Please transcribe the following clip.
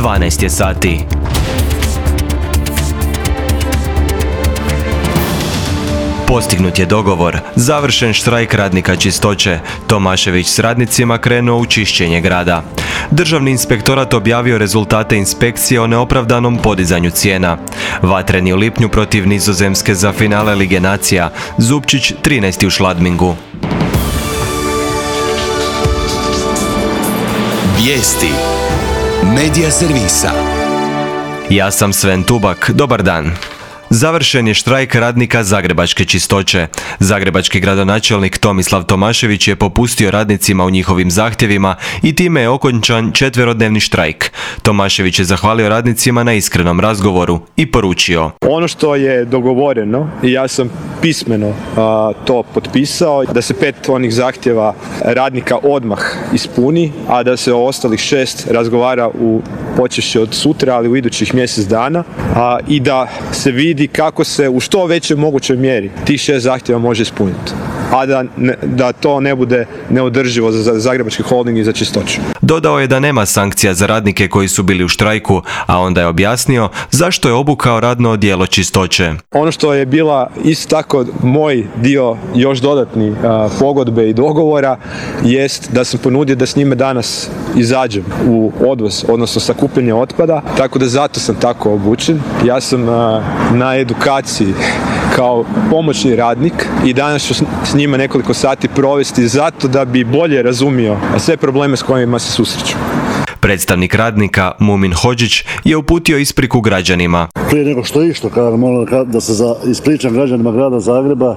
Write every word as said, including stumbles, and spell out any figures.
dvanaest je sati. Postignut je dogovor, završen štrajk radnika čistoće. Tomašević s radnicima krenuo u čišćenje grada. Državni inspektorat objavio rezultate inspekcije o neopravdanom podizanju cijena. Vatreni u lipnju protiv Nizozemske za finale Lige nacija. Zupčić trinaesti u Šladmingu. Vijesti Medija servisa. Ja sam Sven Tubak, dobar dan. Završen je štrajk radnika Zagrebačke čistoće. Zagrebački gradonačelnik Tomislav Tomašević je popustio radnicima u njihovim zahtjevima i time je okončan četverodnevni štrajk. Tomašević je zahvalio radnicima na iskrenom razgovoru i poručio: ono što je dogovoreno, i ja sam pismeno a, to potpisao, da se pet onih zahtjeva radnika odmah ispuni, a da se o ostalih šest razgovara u počevši od sutra, ali u idućih mjesec dana, a, i da se vidi kako se u što većoj mogućoj mjeri tih šest zahtjeva može ispuniti, a da, ne, da to ne bude neodrživo za Zagrebački holding i za čistoću. Dodao je da nema sankcija za radnike koji su bili u štrajku, a onda je objasnio zašto je obukao radno odijelo čistoće. Ono što je bila isto tako moj dio još dodatni a, pogodbe i dogovora jest da sam ponudio da s njime danas izađem u odvoz, odnosno sakupljanje otpada, tako da zato sam tako obučen. Ja sam a, na edukaciji kao pomoćni radnik i danas ću s njima nekoliko sati provesti zato da bi bolje razumio sve probleme s kojima se susreću. Predstavnik radnika Mumin Hodžić je uputio ispriku građanima. Prije nego što išlo, kada moram da se za, ispričam građanima grada Zagreba